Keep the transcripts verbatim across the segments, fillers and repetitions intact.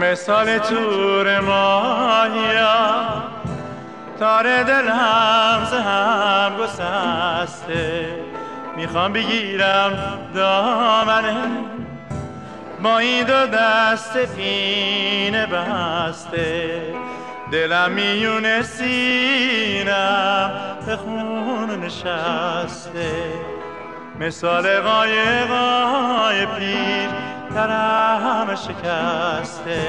مثال تور ماهیا تار دلم ز هم گسسته، میخوام بگیرم دامنه با این دو دست پینه بسته، دلم میونه سینم به خون نشسته، مثال قایقای پیر درم شکسته.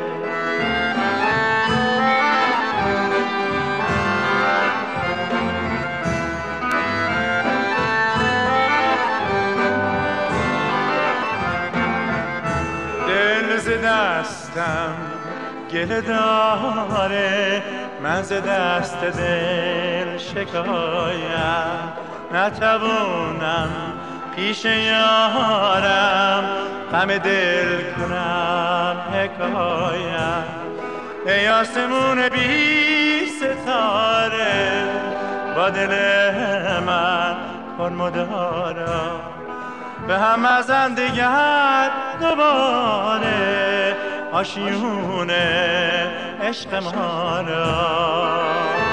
دل ز دستم گله داره، من ز دست دل شکایم، نتوانم پیش یارم غم دل کنم حکایم. ای آسمون بی ستاره با دل من کن مدارا، به هم ازن دیگر دوباره آشیونه عشق ما را.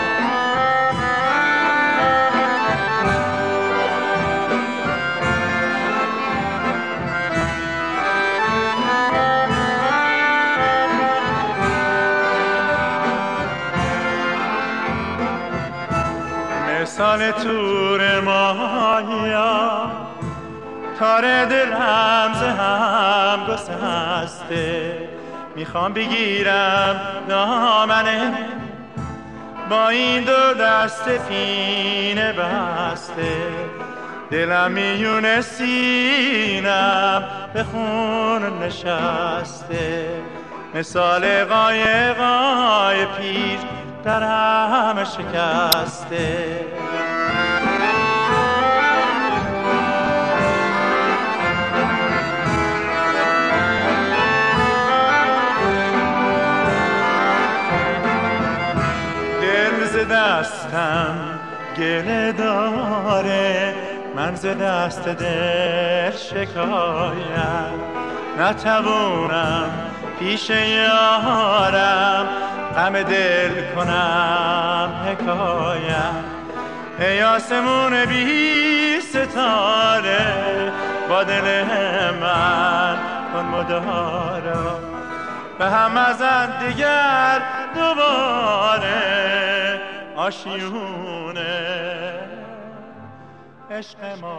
مثال تور ماهیا تار دلم ز هم گسسته، میخوام بگیرم دامنه با این دو دست پینه بسته، دلم میونه سینم به خون نشسته، مثال قایقای پیر درم شکسته. دل ز دستم گله داره، من ز دست دل شکایم، نتوانم پیش یارم غم دل کنم حکایم. ای آسمون بی ستاره با دل من کن مدارا، به هم ازن دیگر دوباره آشیونه عشق ما.